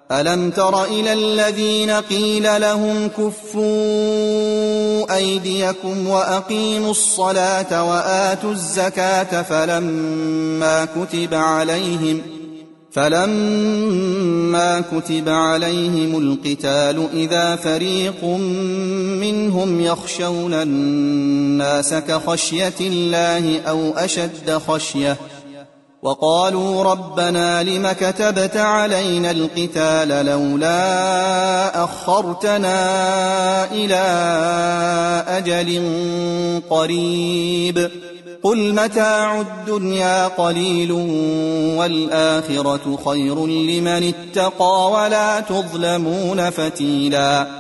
ألم تر إلى الذين قيل لهم كفوا أيديكم وأقيموا الصلاة وآتوا الزكاة فلما كتب عليهم القتال إذا فريق منهم يخشون الناس كخشية الله أو أشد خشية وقالوا ربنا لم كتبت علينا القتال لولا أخرتنا إلى أجل قريب قل متاع الدنيا قليل والآخرة خير لمن اتقى ولا تظلمون فتيلا